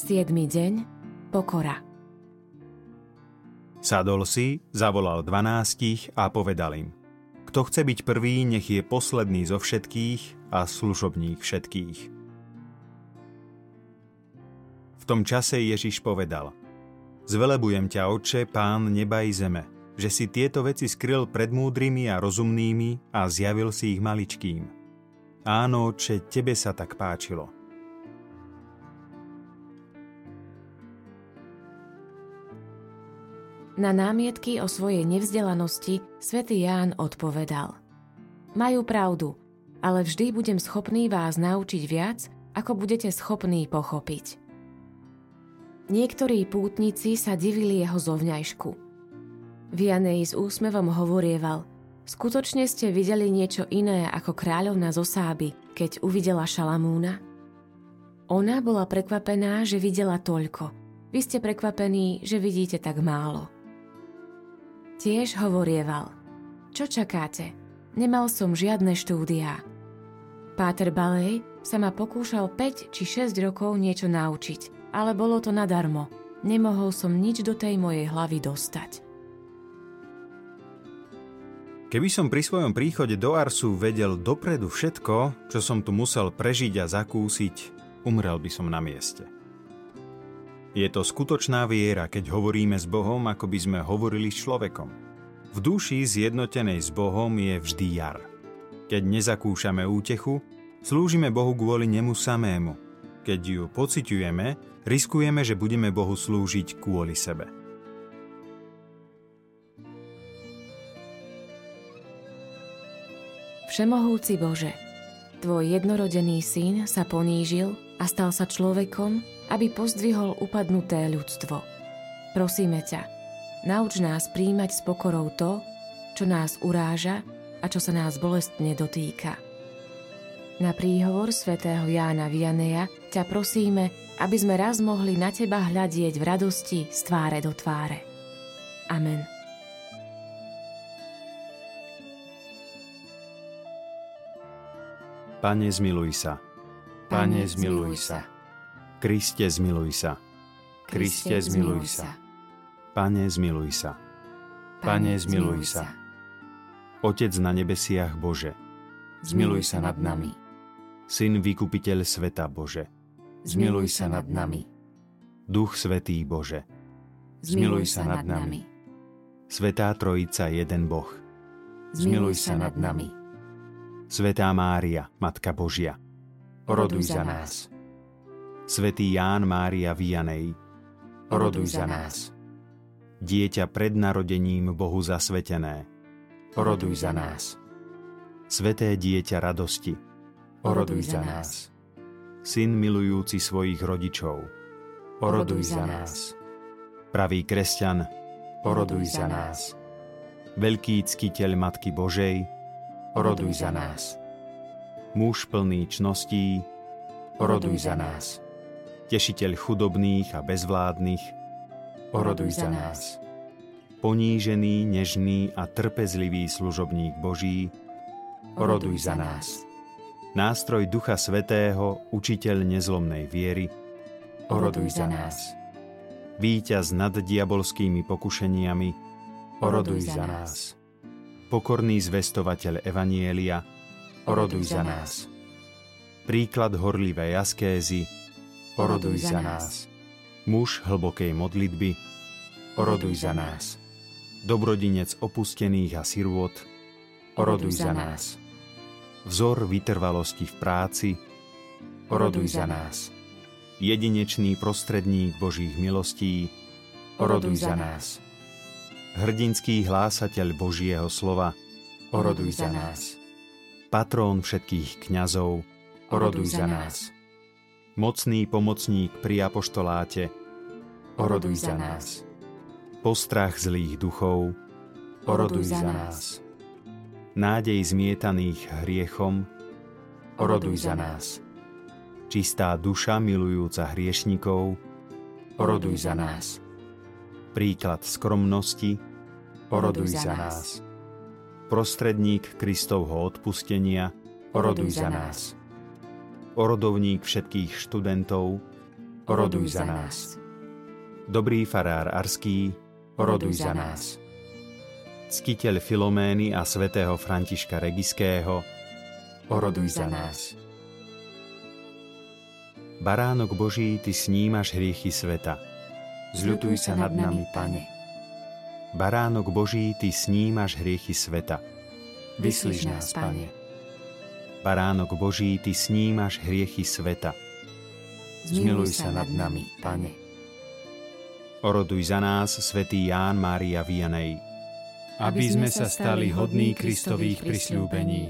7. deň. Pokora. Sadol si, zavolal 12 a povedal im: Kto chce byť prvý, nech je posledný zo všetkých a služobník všetkých. V tom čase Ježiš povedal: Zvelebujem ťa, Otče, Pán neba i zeme, že si tieto veci skryl pred múdrymi a rozumnými a zjavil si ich maličkým. Áno, Otče, tebe sa tak páčilo. Na námietky o svojej nevzdelanosti svätý Ján odpovedal: Majú pravdu, ale vždy budem schopný vás naučiť viac, ako budete schopní pochopiť. Niektorí pútnici sa divili jeho zovňajšku. Vianej s úsmevom hovorieval: Skutočne ste videli niečo iné ako kráľovna zo Sáby, keď uvidela Šalamúna? Ona bola prekvapená, že videla toľko. Vy ste prekvapení, že vidíte tak málo. Tiež hovorieval: Čo čakáte? Nemal som žiadne štúdiá. Páter Balej sa ma pokúšal 5 či 6 rokov niečo naučiť, ale bolo to nadarmo. Nemohol som nič do tej mojej hlavy dostať. Keby som pri svojom príchode do Arsu vedel dopredu všetko, čo som tu musel prežiť a zakúsiť, umrel by som na mieste. Je to skutočná viera, keď hovoríme s Bohom, ako by sme hovorili s človekom. V duši zjednotenej s Bohom je vždy jar. Keď nezakúšame útechu, slúžime Bohu kvôli nemu samému. Keď ju pociťujeme, riskujeme, že budeme Bohu slúžiť kvôli sebe. Všemohúci Bože, Tvoj jednorodený syn sa ponížil a stal sa človekom, aby pozdvihol upadnuté ľudstvo. Prosíme ťa, nauč nás prijímať s pokorou to, čo nás uráža a čo sa nás bolestne dotýka. Na príhovor svätého Jána Vianeja ťa prosíme, aby sme raz mohli na teba hľadieť v radosti z tváre do tváre. Amen. Pane, zmiluj sa. Pane, zmiluj sa. Kriste, zmiluj sa. Kriste, zmiluj sa. Pane, zmiluj sa. Pane, zmiluj sa. Otec na nebesiach, Bože, zmiluj sa nad nami. Syn vykupiteľ sveta, Bože, zmiluj sa nad nami. Duch Svätý, Bože, zmiluj sa nad nami. Svätá Trojica, jeden Boh, zmiluj sa nad nami. Svätá Mária, Matka Božia, oroduj za nás. Svätý Ján Mária Vianej, oroduj za nás. Dieťa pred narodením Bohu zasvetené, oroduj za nás. Sväté dieťa radosti, oroduj za nás. Syn milujúci svojich rodičov, oroduj za nás. Pravý kresťan, oroduj za nás. Veľký ctiteľ Matky Božej, oroduj za nás. Muž plný čností, oroduj za nás. Tešiteľ chudobných a bezvládnych, oroduj za nás. Ponížený, nežný a trpezlivý služobník Boží, oroduj za nás. Nástroj Ducha Svätého, učiteľ nezlomnej viery, oroduj za nás. Víťaz nad diabolskými pokušeniami, oroduj za nás. Pokorný zvestovateľ evanjelia, oroduj za nás. Príklad horlivej askézy, oroduj za nás. Muž hlbokej modlitby, oroduj za nás. Dobrodinec opustených a sirôt, oroduj za nás. Vzor vytrvalosti v práci, oroduj za nás. Jedinečný prostredník Božích milostí, oroduj za nás. Hrdinský hlásateľ Božieho slova, oroduj za nás. Patrón všetkých kňazov, oroduj za nás. Mocný pomocník pri apoštoláte, oroduj za nás. Postrach zlých duchov, oroduj za nás. Nádej zmietaných hriechom, oroduj za nás. Čistá duša milujúca hriešnikov, oroduj za nás. Príklad skromnosti, oroduj za nás. Prostredník Kristovho odpustenia, oroduj za nás. Orodovník všetkých študentov, oroduj za nás. Dobrý farár Arský, oroduj za nás. Ctiteľ Filomény a svätého Františka Regiského, oroduj za nás. Baránok Boží, Ty snímaš hriechy sveta. Zľutuj sa nad nami, Pane. Baránok Boží, Ty snímaš hriechy sveta. Vyslíš nás, Pane. Baránok Boží, Ty snímaš hriechy sveta. Zmiluj sa nad nami, Pane. Oroduj za nás, svätý Ján Mária Vianney, aby sme sa stali hodní Kristových prisľúbení.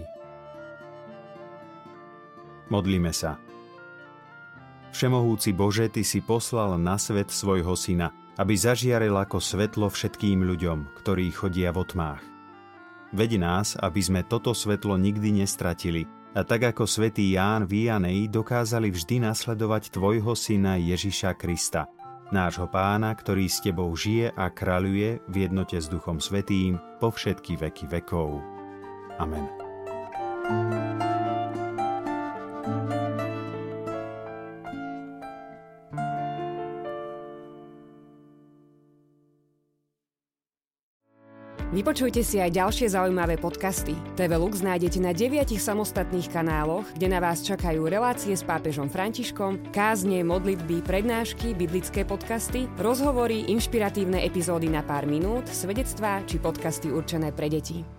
Modlíme sa. Všemohúci Bože, Ty si poslal na svet svojho Syna, aby zažiaril ako svetlo všetkým ľuďom, ktorí chodia v otmách. Veď nás, aby sme toto svetlo nikdy nestratili, a tak ako svätý Ján Vianney dokázali vždy nasledovať Tvojho Syna Ježiša Krista, nášho Pána, ktorý s Tebou žije a kráľuje v jednote s Duchom Svätým po všetky veky vekov. Amen. Vypočujte si aj ďalšie zaujímavé podcasty. TV Lux nájdete na 9 samostatných kanáloch, kde na vás čakajú relácie s pápežom Františkom, kázne, modlitby, prednášky, biblické podcasty, rozhovory, inšpiratívne epizódy na pár minút, svedectvá či podcasty určené pre deti.